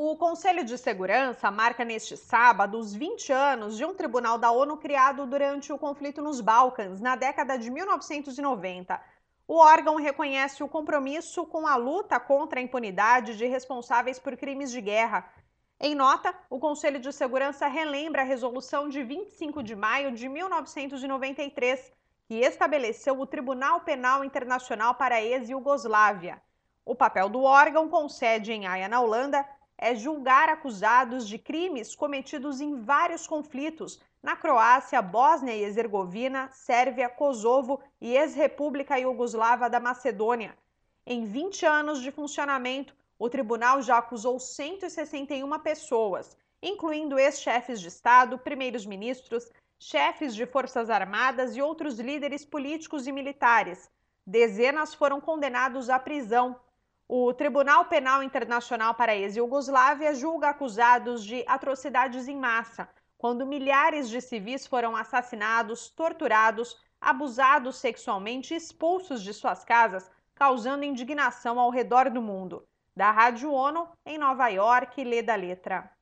O Conselho de Segurança marca neste sábado os 20 anos de um tribunal da ONU criado durante o conflito nos Balcãs, na década de 1990. O órgão reconhece o compromisso com a luta contra a impunidade de responsáveis por crimes de guerra. Em nota, o Conselho de Segurança relembra a resolução de 25 de maio de 1993, que estabeleceu o Tribunal Penal Internacional para a ex-Iugoslávia. O papel do órgão, com sede em Haia, na Holanda, é julgar acusados de crimes cometidos em vários conflitos na Croácia, Bósnia e Herzegovina, Sérvia, Kosovo e ex-República Iugoslava da Macedônia. Em 20 anos de funcionamento, o tribunal já acusou 161 pessoas, incluindo ex-chefes de Estado, primeiros-ministros, chefes de forças armadas e outros líderes políticos e militares. Dezenas foram condenados à prisão. O Tribunal Penal Internacional para a ex-Iugoslávia julga acusados de atrocidades em massa, quando milhares de civis foram assassinados, torturados, abusados sexualmente e expulsos de suas casas, causando indignação ao redor do mundo. Da Rádio ONU, em Nova York, lê da letra.